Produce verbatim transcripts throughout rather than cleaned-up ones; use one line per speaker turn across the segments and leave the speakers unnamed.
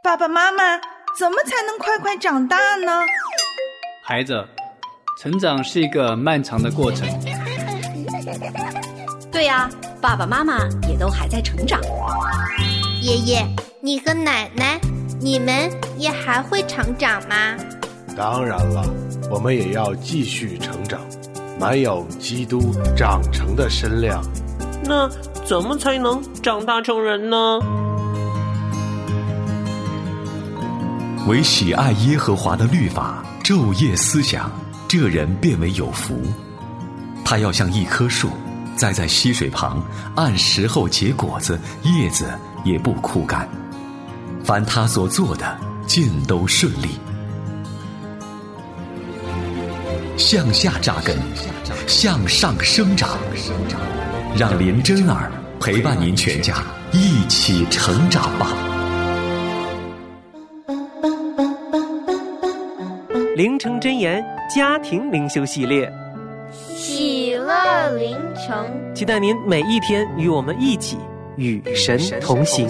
爸爸妈妈，怎么才能快快长大呢？
孩子，成长是一个漫长的过程。
对呀，爸爸妈妈也都还在成长。
爷爷，你和奶奶，你们也还会成长吗？
当然了，我们也要继续成长，满有基督长成的身量。
那怎么才能长大成人呢？
唯喜爱耶和华的律法，昼夜思想，这人便为有福。他要像一棵树，栽在溪水旁，按时候结果子，叶子也不枯干。凡他所做的，尽都顺利。向下扎根，向上生长，让林真儿陪伴您全家一起成长吧。
灵城真言家庭灵修系列，
喜乐灵城，
期待您每一天与我们一起与神同行。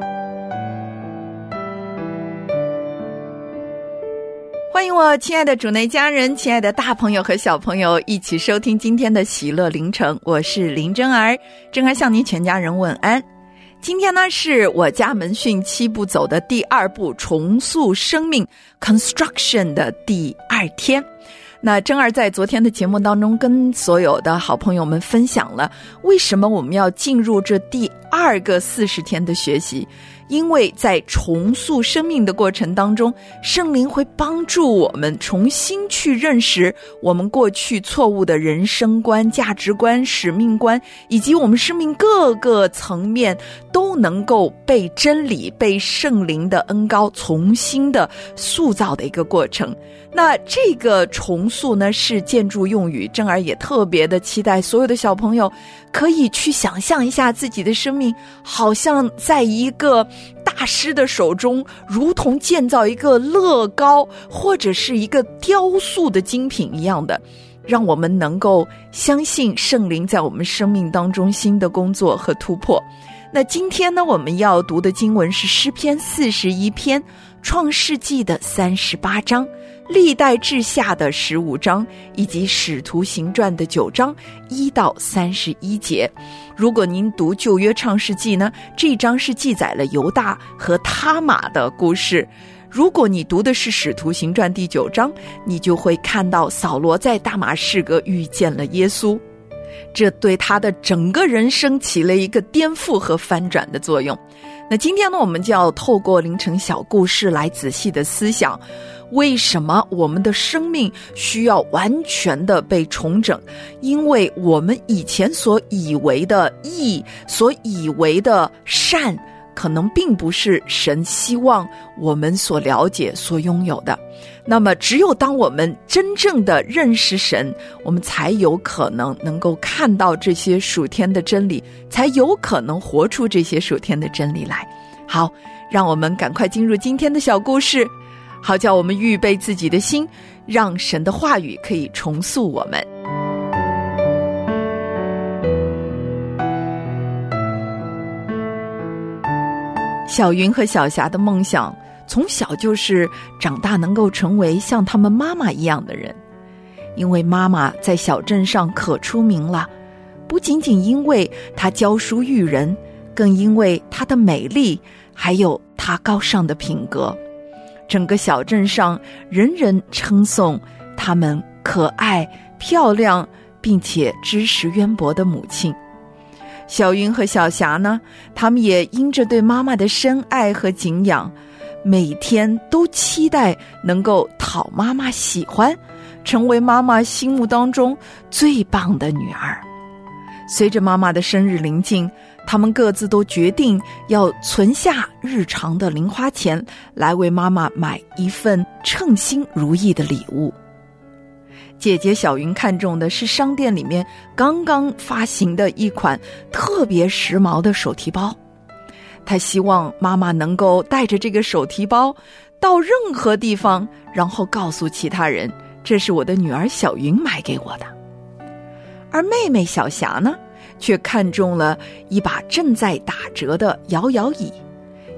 欢迎我亲爱的主内家人，亲爱的大朋友和小朋友一起收听今天的喜乐灵城，我是林真儿，真儿向您全家人问安。今天呢是我家门训七步走的第二步，重塑生命 construction 的第二天。那真儿在昨天的节目当中跟所有的好朋友们分享了为什么我们要进入这第二个四十天的学习，因为在重塑生命的过程当中，圣灵会帮助我们重新去认识我们过去错误的人生观、价值观、使命观，以及我们生命各个层面都能够被真理、被圣灵的恩膏重新的塑造的一个过程。那这个重塑呢是建筑用语，真儿也特别的期待所有的小朋友可以去想象一下自己的生命好像在一个大师的手中，如同建造一个乐高或者是一个雕塑的精品一样的，让我们能够相信圣灵在我们生命当中新的工作和突破。那今天呢，我们要读的经文是诗篇四十一篇，创世纪的三十八章，历代志下的十五章，以及使徒行传的九章一到三十一节。如果您读旧约创世纪呢，这一章是记载了犹大和他玛的故事。如果你读的是使徒行传第九章，你就会看到扫罗在大马士革遇见了耶稣，这对他的整个人生起了一个颠覆和翻转的作用。那今天呢，我们就要透过灵城小故事来仔细的思想，为什么我们的生命需要完全的被重整？因为我们以前所以为的义，所以为的善，可能并不是神希望我们所了解、所拥有的。那么只有当我们真正的认识神，我们才有可能能够看到这些属天的真理，才有可能活出这些属天的真理来。好，让我们赶快进入今天的小故事，好叫我们预备自己的心，让神的话语可以重塑我们。小云和小霞的梦想从小就是长大能够成为像他们妈妈一样的人，因为妈妈在小镇上可出名了，不仅仅因为她教书育人，更因为她的美丽，还有她高尚的品格。整个小镇上人人称颂他们可爱、漂亮，并且知识渊博的母亲。小云和小霞呢，他们也因着对妈妈的深爱和敬仰，每天都期待能够讨妈妈喜欢，成为妈妈心目当中最棒的女儿。随着妈妈的生日临近，他们各自都决定要存下日常的零花钱，来为妈妈买一份称心如意的礼物。姐姐小云看中的是商店里面刚刚发行的一款特别时髦的手提包，她希望妈妈能够带着这个手提包到任何地方，然后告诉其他人，这是我的女儿小云买给我的。而妹妹小霞呢，却看中了一把正在打折的摇摇椅，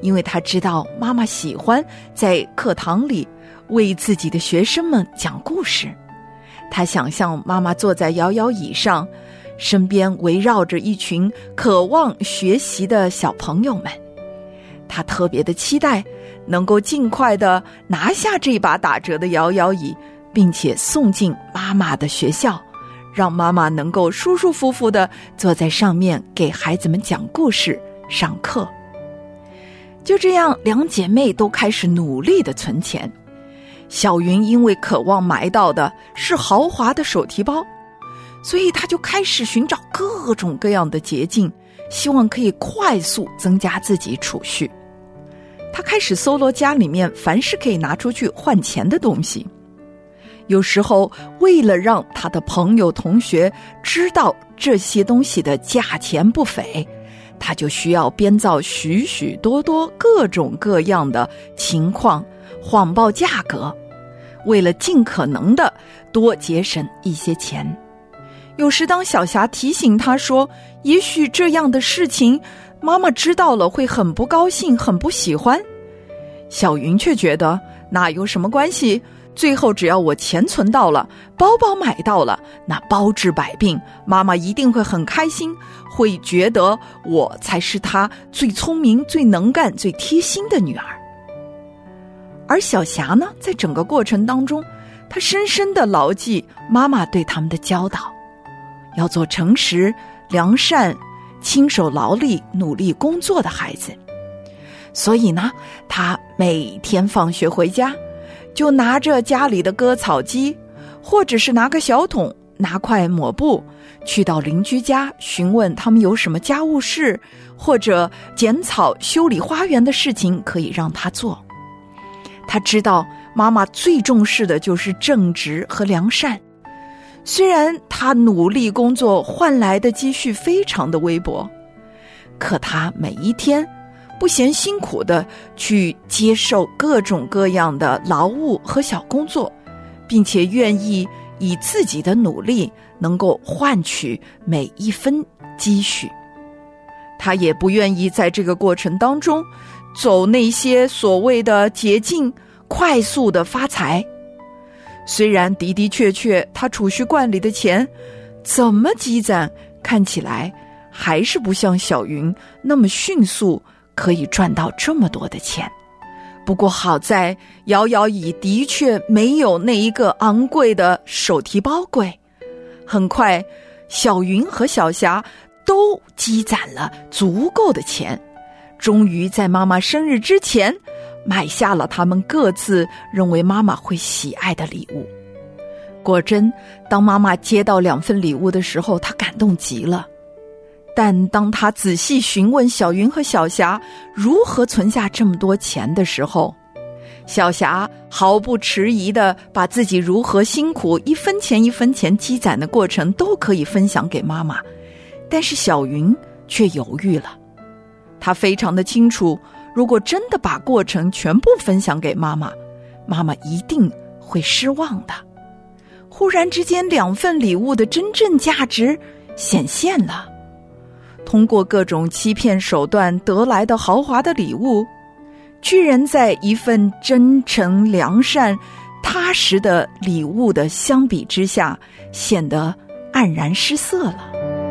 因为他知道妈妈喜欢在课堂里为自己的学生们讲故事。他想象妈妈坐在摇摇椅上，身边围绕着一群渴望学习的小朋友们。他特别的期待能够尽快的拿下这把打折的摇摇椅，并且送进妈妈的学校，让妈妈能够舒舒服服的坐在上面给孩子们讲故事上课。就这样，两姐妹都开始努力的存钱。小云因为渴望买到的是豪华的手提包，所以她就开始寻找各种各样的捷径，希望可以快速增加自己储蓄。她开始搜罗家里面凡是可以拿出去换钱的东西。有时候为了让她的朋友同学知道这些东西的价钱不菲，她就需要编造许许多多各种各样的情况，谎报价格，为了尽可能的多节省一些钱。有时当小霞提醒她说，也许这样的事情妈妈知道了会很不高兴，很不喜欢，小云却觉得那有什么关系，最后只要我钱存到了，包包买到了，那包治百病，妈妈一定会很开心，会觉得我才是她最聪明、最能干、最贴心的女儿。而小霞呢，在整个过程当中，她深深地牢记妈妈对他们的教导，要做诚实、良善、亲手劳力、努力工作的孩子。所以呢，她每天放学回家，就拿着家里的割草机，或者是拿个小桶，拿块抹布，去到邻居家询问他们有什么家务事，或者剪草、修理花园的事情可以让她做。他知道妈妈最重视的就是正直和良善，虽然他努力工作换来的积蓄非常的微薄，可他每一天不嫌辛苦的去接受各种各样的劳务和小工作，并且愿意以自己的努力能够换取每一分积蓄。他也不愿意在这个过程当中走那些所谓的捷径，快速的发财。虽然的的确确他储蓄罐里的钱怎么积攒，看起来还是不像小云那么迅速可以赚到这么多的钱。不过好在摇摇椅的确没有那一个昂贵的手提包贵，很快小云和小霞都积攒了足够的钱，终于在妈妈生日之前买下了他们各自认为妈妈会喜爱的礼物。果真，当妈妈接到两份礼物的时候，她感动极了。但当她仔细询问小云和小霞如何存下这么多钱的时候，小霞毫不迟疑地把自己如何辛苦一分钱一分钱积攒的过程都可以分享给妈妈，但是小云却犹豫了。她非常的清楚，如果真的把过程全部分享给妈妈，妈妈一定会失望的。忽然之间，两份礼物的真正价值显现了。通过各种欺骗手段得来的豪华的礼物，居然在一份真诚、良善、踏实的礼物的相比之下，显得黯然失色了。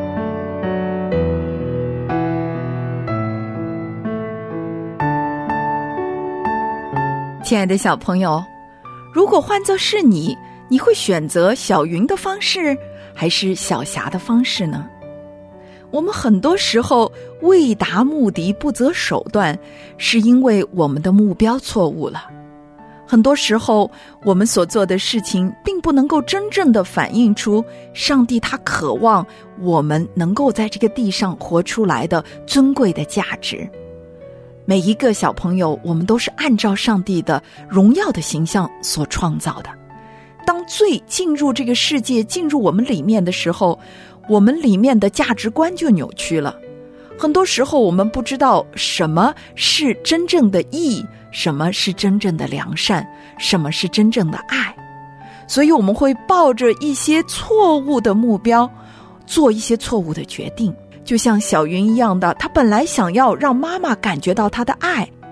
亲爱的小朋友，如果换作是你，你会选择小云的方式还是小霞的方式呢？我们很多时候为达目的不择手段，是因为我们的目标错误了。很多时候我们所做的事情并不能够真正的反映出上帝他渴望我们能够在这个地上活出来的尊贵的价值。每一个小朋友，我们都是按照上帝的荣耀的形象所创造的。当罪进入这个世界，进入我们里面的时候，我们里面的价值观就扭曲了。很多时候我们不知道什么是真正的义，什么是真正的良善，什么是真正的爱，所以我们会抱着一些错误的目标，做一些错误的决定。就像小云一样的，她本来想要让妈妈感觉到她的爱，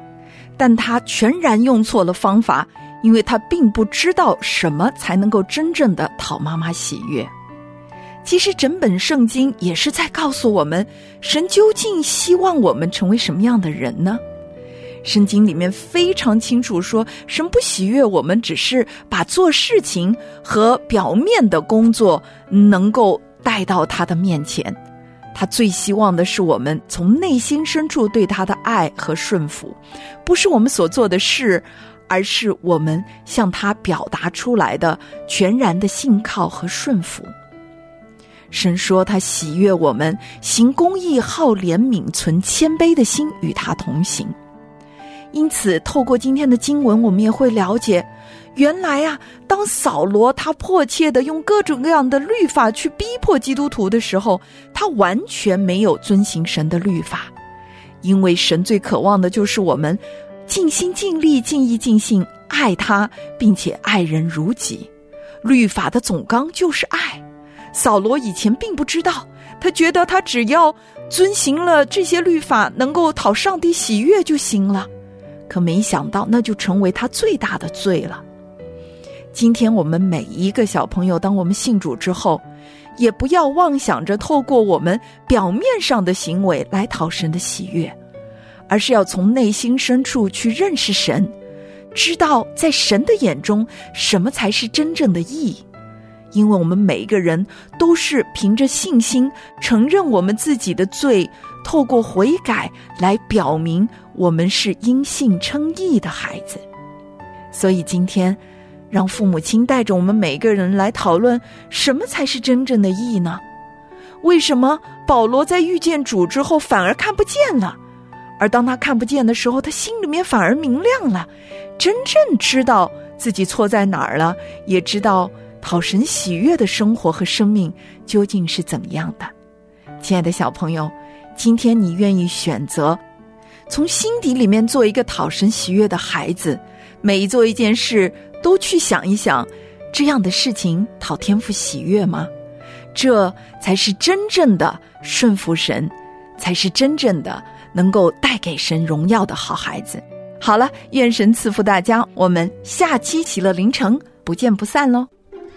但他全然用错了方法，因为他并不知道什么才能够真正的讨妈妈喜悦。其实整本圣经也是在告诉我们，神究竟希望我们成为什么样的人呢？圣经里面非常清楚说，神不喜悦我们只是把做事情和表面的工作能够带到他的面前，他最希望的是我们从内心深处对他的爱和顺服，不是我们所做的事，而是我们向他表达出来的全然的信靠和顺服。神说他喜悦我们行公义、好怜悯、存谦卑的心与他同行。因此透过今天的经文，我们也会了解，原来啊，当扫罗他迫切的用各种各样的律法去逼迫基督徒的时候，他完全没有遵行神的律法。因为神最渴望的就是我们尽心尽力、尽意尽性爱他，并且爱人如己。律法的总纲就是爱。扫罗以前并不知道，他觉得他只要遵行了这些律法，能够讨上帝喜悦就行了。可没想到那就成为他最大的罪了。今天我们每一个小朋友，当我们信主之后，也不要妄想着透过我们表面上的行为来讨神的喜悦，而是要从内心深处去认识神，知道在神的眼中什么才是真正的义。因为我们每一个人都是凭着信心承认我们自己的罪，透过悔改来表明我们是因信称义的孩子。所以今天让父母亲带着我们每一个人来讨论，什么才是真正的义呢？为什么保罗在遇见主之后反而看不见了？而当他看不见的时候，他心里面反而明亮了，真正知道自己错在哪儿了，也知道讨神喜悦的生活和生命究竟是怎么样的。亲爱的小朋友，今天你愿意选择从心底里面做一个讨神喜悦的孩子，每一做一件事都去想一想，这样的事情讨天父喜悦吗？这才是真正的顺服神，才是真正的能够带给神荣耀的好孩子。好了，愿神赐福大家，我们下期喜乐临城不见不散喽。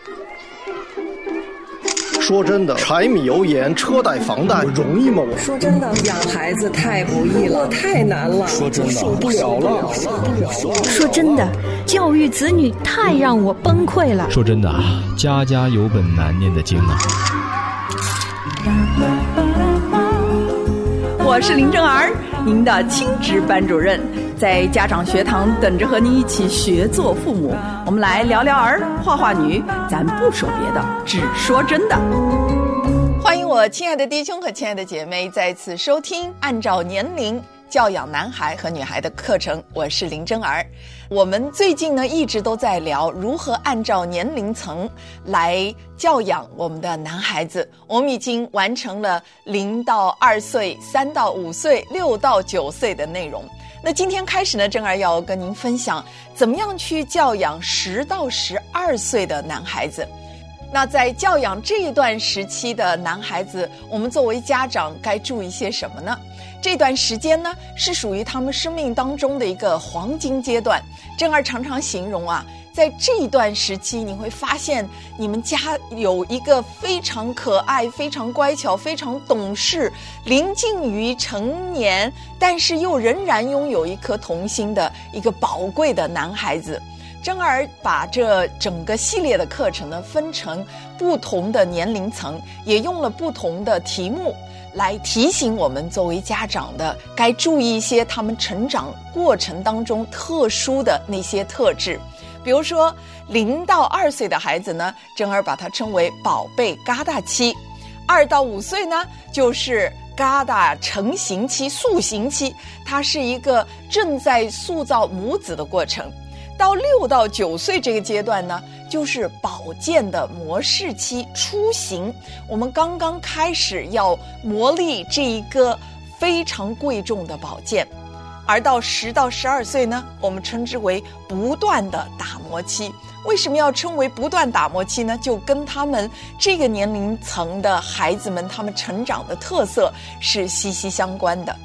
说真的，柴米油盐车贷房贷容易吗？
说真的，养孩子太不易了，太难了。
说真的，受不了了，受不了了。
说真的，教育子女太让我崩溃了。
说真的，家家有本难念的经啊。
我是林正儿，您的亲职班主任，在家长学堂等着和您一起学做父母。我们来聊聊儿，话话女，咱不说别的，只说真的。欢迎我亲爱的弟兄和亲爱的姐妹再次收听按照年龄教养男孩和女孩的课程，我是林真儿。我们最近呢一直都在聊如何按照年龄层来教养我们的男孩子。我们已经完成了零到二岁、三到五岁、六到九岁的内容。那今天开始呢，真儿要跟您分享怎么样去教养十到十二岁的男孩子。那在教养这一段时期的男孩子，我们作为家长该注意些什么呢？这段时间呢，是属于他们生命当中的一个黄金阶段。真儿常常形容啊，在这一段时期，你会发现你们家有一个非常可爱、非常乖巧、非常懂事、临近于成年，但是又仍然拥有一颗童心的一个宝贵的男孩子。真儿把这整个系列的课程呢分成不同的年龄层，也用了不同的题目来提醒我们作为家长的该注意一些他们成长过程当中特殊的那些特质。比如说零到二岁的孩子呢，真儿把它称为宝贝疙瘩期；二到五岁呢，就是疙瘩成型期、塑形期，它是一个正在塑造母子的过程。到六到九岁这个阶段呢，就是保健的模式期、雏形，我们刚刚开始要磨砺这一个非常贵重的宝剑。而到十到十二岁呢，我们称之为不断的打磨期。为什么要称为不断打磨期呢？就跟他们这个年龄层的孩子们他们成长的特色是息息相关的。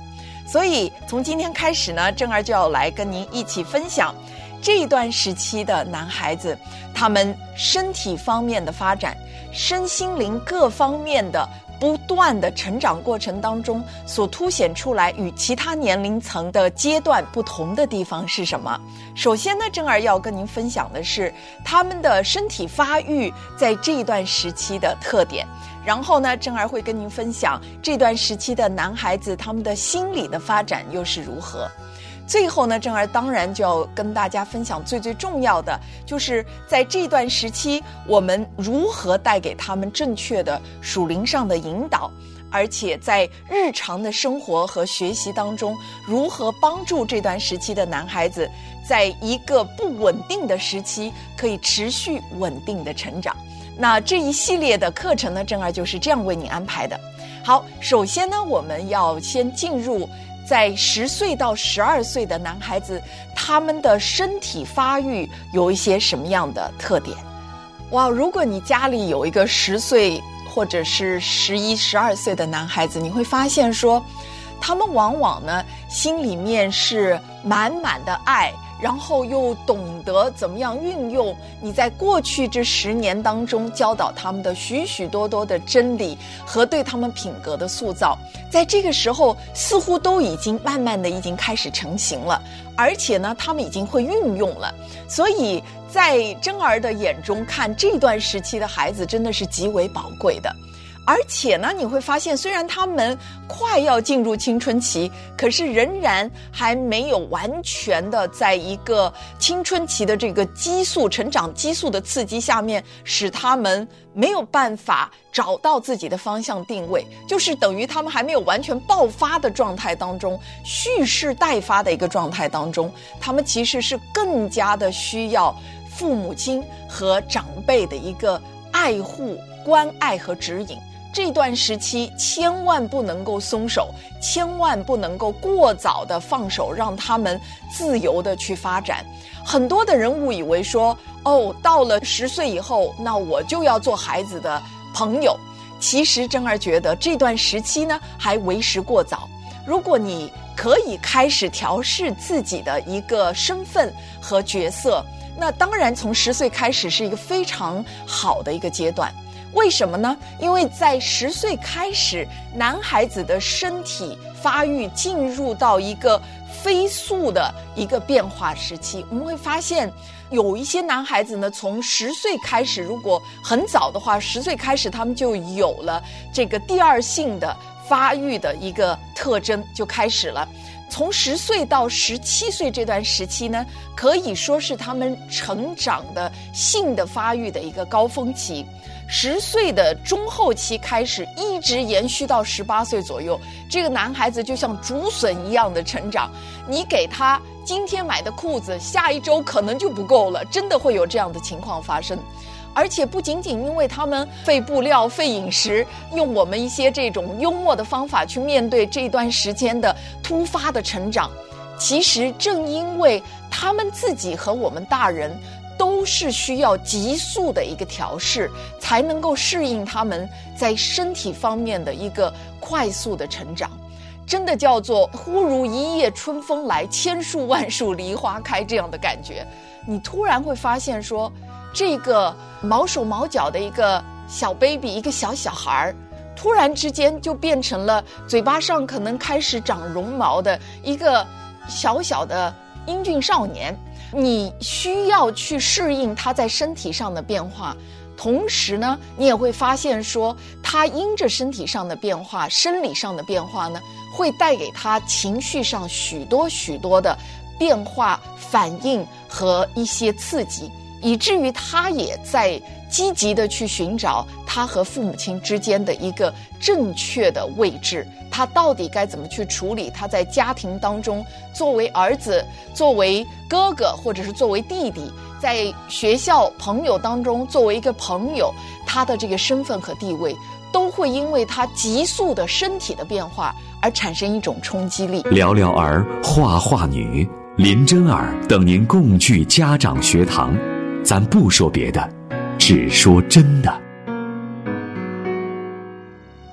所以从今天开始呢，正儿就要来跟您一起分享这一段时期的男孩子，他们身体方面的发展，身心灵各方面的不断的成长过程当中所凸显出来与其他年龄层的阶段不同的地方是什么？首先呢，正儿要跟您分享的是他们的身体发育在这一段时期的特点。然后呢，正儿会跟您分享这段时期的男孩子他们的心理的发展又是如何。最后呢，正儿当然就要跟大家分享最最重要的，就是在这段时期我们如何带给他们正确的属灵上的引导，而且在日常的生活和学习当中如何帮助这段时期的男孩子在一个不稳定的时期可以持续稳定的成长。那这一系列的课程呢，正儿就是这样为你安排的。好，首先呢，我们要先进入在十岁到十二岁的男孩子，他们的身体发育有一些什么样的特点？哇，如果你家里有一个十岁或者是十一、十二岁的男孩子，你会发现说，他们往往呢心里面是满满的爱，然后又懂得怎么样运用你在过去这十年当中教导他们的许许多多的真理和对他们品格的塑造，在这个时候似乎都已经慢慢的已经开始成型了，而且呢他们已经会运用了。所以在真儿的眼中看，这段时期的孩子真的是极为宝贵的。而且呢，你会发现虽然他们快要进入青春期，可是仍然还没有完全的在一个青春期的这个激素成长激素的刺激下面，使他们没有办法找到自己的方向定位，就是等于他们还没有完全爆发的状态当中，蓄势待发的一个状态当中，他们其实是更加的需要父母亲和长辈的一个爱护、关爱和指引。这段时期千万不能够松手，千万不能够过早的放手，让他们自由的去发展。很多的人误以为说，哦，到了十岁以后，那我就要做孩子的朋友。其实真儿觉得这段时期呢还为时过早。如果你可以开始调试自己的一个身份和角色，那当然从十岁开始是一个非常好的一个阶段。为什么呢？因为在十岁开始，男孩子的身体发育进入到一个飞速的一个变化时期。我们会发现有一些男孩子呢，从十岁开始，如果很早的话，十岁开始他们就有了这个第二性的发育的一个特征就开始了。从十岁到十七岁这段时期呢，可以说是他们成长的性的发育的一个高峰期。十岁的中后期开始，一直延续到十八岁左右，这个男孩子就像竹笋一样的成长。你给他今天买的裤子，下一周可能就不够了，真的会有这样的情况发生。而且不仅仅因为他们费布料、费饮食，用我们一些这种幽默的方法去面对这段时间的突发的成长，其实正因为他们自己和我们大人都是需要急速的一个调试，才能够适应他们在身体方面的一个快速的成长。真的叫做忽如一夜春风来，千树万树梨花开这样的感觉。你突然会发现说，这个毛手毛脚的一个小 baby， 一个小小孩，突然之间就变成了嘴巴上可能开始长绒毛的一个小小的英俊少年。你需要去适应他在身体上的变化，同时呢，你也会发现说，他因着身体上的变化、生理上的变化呢，会带给他情绪上许多许多的变化、反应和一些刺激，以至于他也在积极的去寻找他和父母亲之间的一个正确的位置。他到底该怎么去处理他在家庭当中作为儿子、作为哥哥或者是作为弟弟，在学校朋友当中作为一个朋友，他的这个身份和地位都会因为他急速的身体的变化而产生一种冲击力。
聊聊儿，画画女林真儿等您共聚家长学堂，咱不说别的，只说真的。
因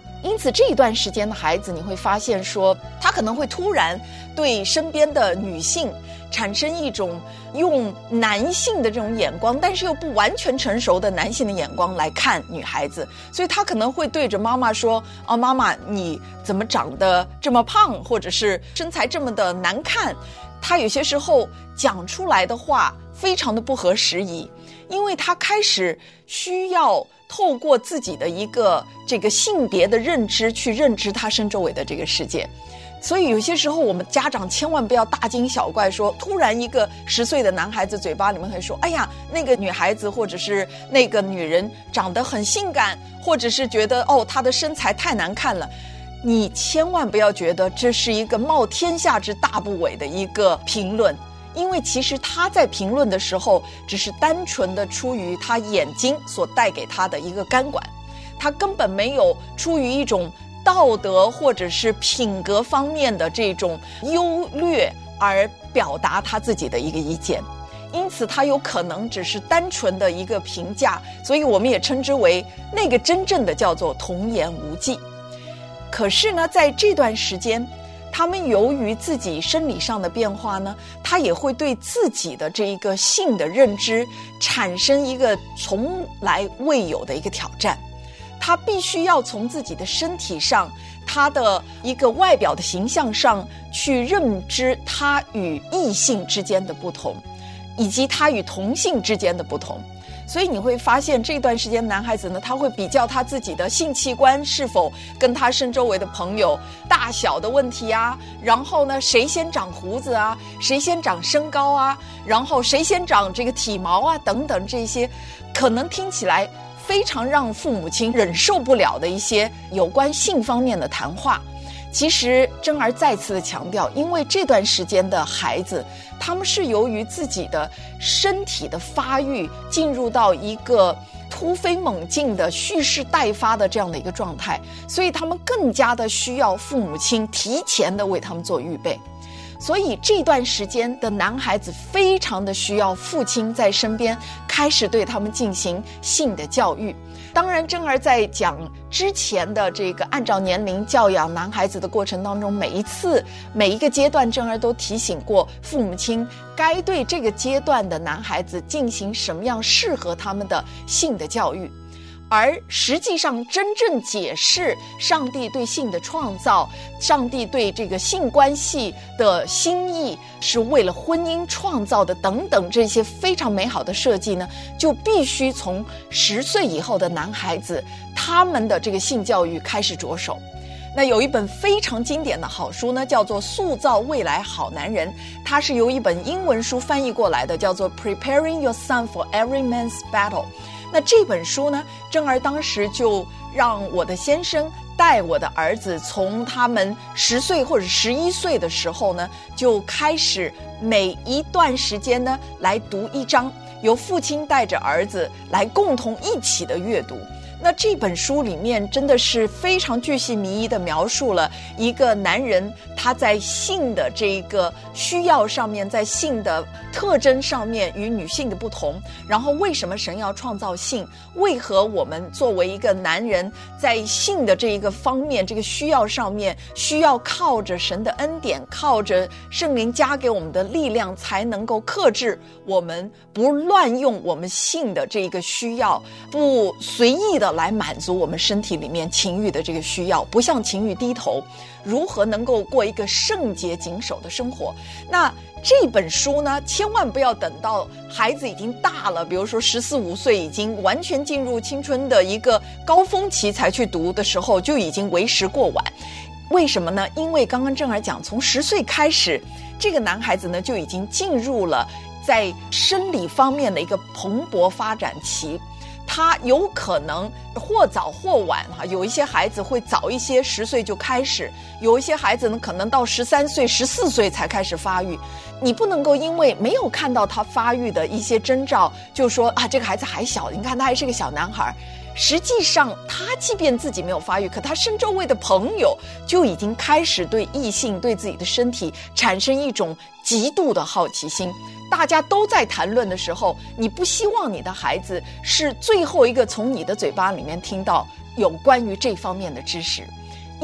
此这一段时间的孩子，你会发现说，他可能会突然对身边的女性产生一种用男性的这种眼光，但是又不完全成熟的男性的眼光来看女孩子，所以他可能会对着妈妈说：哦，妈妈，你怎么长得这么胖，或者是身材这么的难看？他有些时候讲出来的话非常的不合时宜，因为他开始需要透过自己的一个这个性别的认知去认知他身周围的这个世界。所以有些时候我们家长千万不要大惊小怪，说突然一个十岁的男孩子嘴巴里面会说：哎呀，那个女孩子或者是那个女人长得很性感，或者是觉得哦她的身材太难看了。你千万不要觉得这是一个冒天下之大不韪的一个评论，因为其实他在评论的时候只是单纯的出于他眼睛所带给他的一个感官，他根本没有出于一种道德或者是品格方面的这种优劣而表达他自己的一个意见，因此他有可能只是单纯的一个评价，所以我们也称之为那个真正的叫做童言无忌。可是呢，在这段时间，他们由于自己生理上的变化呢，他也会对自己的这一个性的认知产生一个从来未有的一个挑战。他必须要从自己的身体上，他的一个外表的形象上去认知他与异性之间的不同，以及他与同性之间的不同。所以你会发现这段时间男孩子呢，他会比较他自己的性器官是否跟他身周围的朋友大小的问题啊，然后呢谁先长胡子啊，谁先长身高啊，然后谁先长这个体毛啊等等，这些可能听起来非常让父母亲忍受不了的一些有关性方面的谈话。其实珍儿再次的强调，因为这段时间的孩子，他们是由于自己的身体的发育进入到一个突飞猛进的蓄势待发的这样的一个状态，所以他们更加的需要父母亲提前的为他们做预备。所以这段时间的男孩子非常的需要父亲在身边开始对他们进行性的教育。当然珍儿在讲之前的这个按照年龄教养男孩子的过程当中，每一次每一个阶段珍儿都提醒过父母亲该对这个阶段的男孩子进行什么样适合他们的性的教育。而实际上真正解释上帝对性的创造，上帝对这个性关系的心意是为了婚姻创造的等等，这些非常美好的设计呢，就必须从十岁以后的男孩子他们的这个性教育开始着手。那有一本非常经典的好书呢，叫做《塑造未来好男人》，它是由一本英文书翻译过来的，叫做 Preparing Your Son for Every Man's Battle。那这本书呢，珍儿当时就让我的先生带我的儿子，从他们十岁或者十一岁的时候呢，就开始每一段时间呢来读一章，由父亲带着儿子来共同一起的阅读。那这本书里面真的是非常巨细靡遗地描述了一个男人他在性的这个需要上面，在性的特征上面与女性的不同，然后为什么神要创造性，为何我们作为一个男人在性的这一个方面，这个需要上面需要靠着神的恩典，靠着圣灵加给我们的力量，才能够克制我们不乱用我们性的这个需要，不随意的来满足我们身体里面情欲的这个需要，不向情欲低头，如何能够过一个圣洁谨守的生活。那这本书呢，千万不要等到孩子已经大了，比如说十四五岁，已经完全进入青春的一个高峰期才去读的时候，就已经为时过晚。为什么呢？因为刚刚正儿讲，从十岁开始，这个男孩子呢就已经进入了在生理方面的一个蓬勃发展期。他有可能或早或晚哈，有一些孩子会早一些，十岁就开始；有一些孩子呢，可能到十三岁、十四岁才开始发育。你不能够因为没有看到他发育的一些征兆，就说啊，这个孩子还小，你看他还是个小男孩。实际上，他即便自己没有发育，可他身周围的朋友就已经开始对异性、对自己的身体产生一种极度的好奇心。大家都在谈论的时候，你不希望你的孩子是最后一个从你的嘴巴里面听到有关于这方面的知识。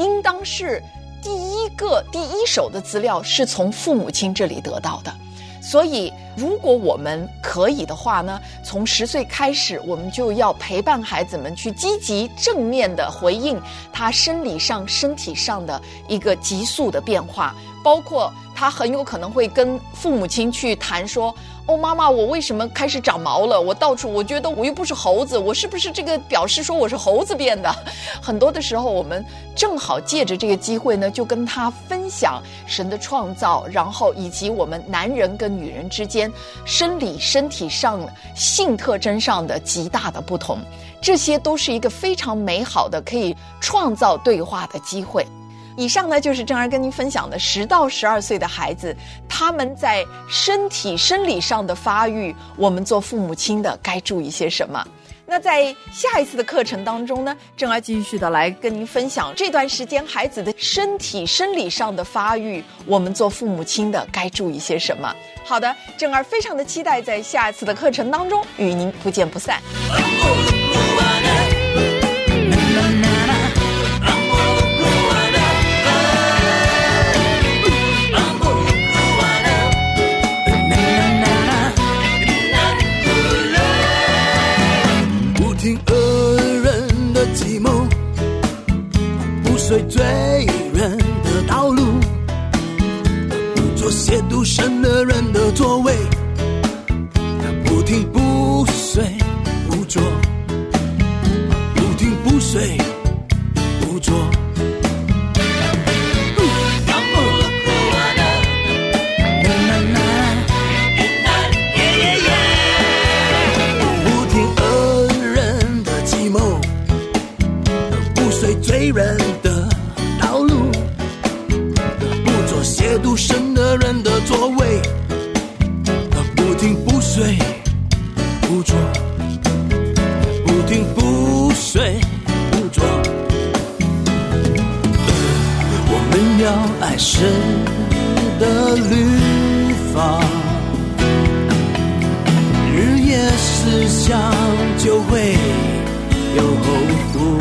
应当是第一个第一手的资料是从父母亲这里得到的。所以如果我们可以的话呢，从十岁开始，我们就要陪伴孩子们去积极正面的回应他生理上身体上的一个急速的变化，包括他很有可能会跟父母亲去谈说，哦，妈妈，我为什么开始长毛了？我到处，我觉得我又不是猴子，我是不是这个表示说我是猴子变的？很多的时候，我们正好借着这个机会呢，就跟他分享神的创造，然后以及我们男人跟女人之间生理身体上性特征上的极大的不同，这些都是一个非常美好的可以创造对话的机会。以上呢就是正儿跟您分享的十到十二岁的孩子，他们在身体生理上的发育，我们做父母亲的该注意些什么。那在下一次的课程当中呢，正儿继续的来跟您分享这段时间孩子的身体生理上的发育，我们做父母亲的该注意些什么。好的，正儿非常的期待在下一次的课程当中与您不见不散。
随罪人的道路，不做亵渎神的人的座位，不听不随不做，不听不随不做。不听恶人的计谋，不随罪人的道路，不做亵渎神的人的座位，不听不随不做，不听不随不做。我们要爱神的律法，日夜思想就会有福。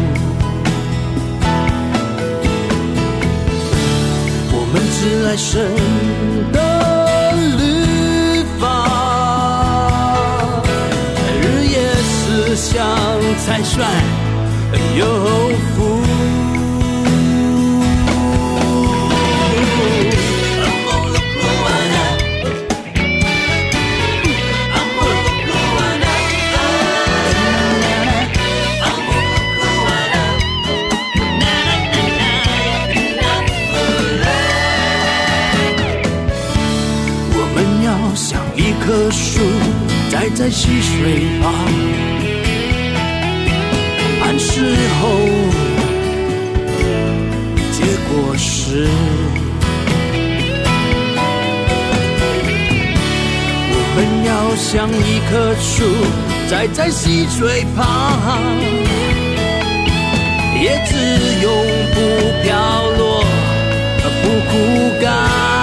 我们只爱神的律法，日夜思想才算有福。棵树栽在溪水旁，按时候结果实。我们要像一棵树栽在溪水旁，叶子永不飘落，不枯干。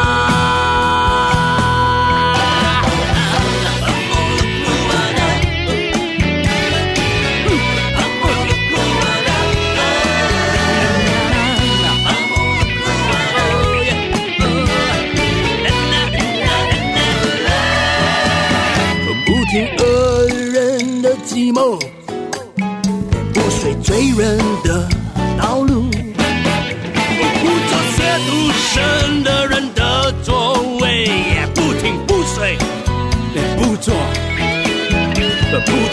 恶人的计谋，不随罪人的道路，不做亵渎神的人的座位，不听不随不做，不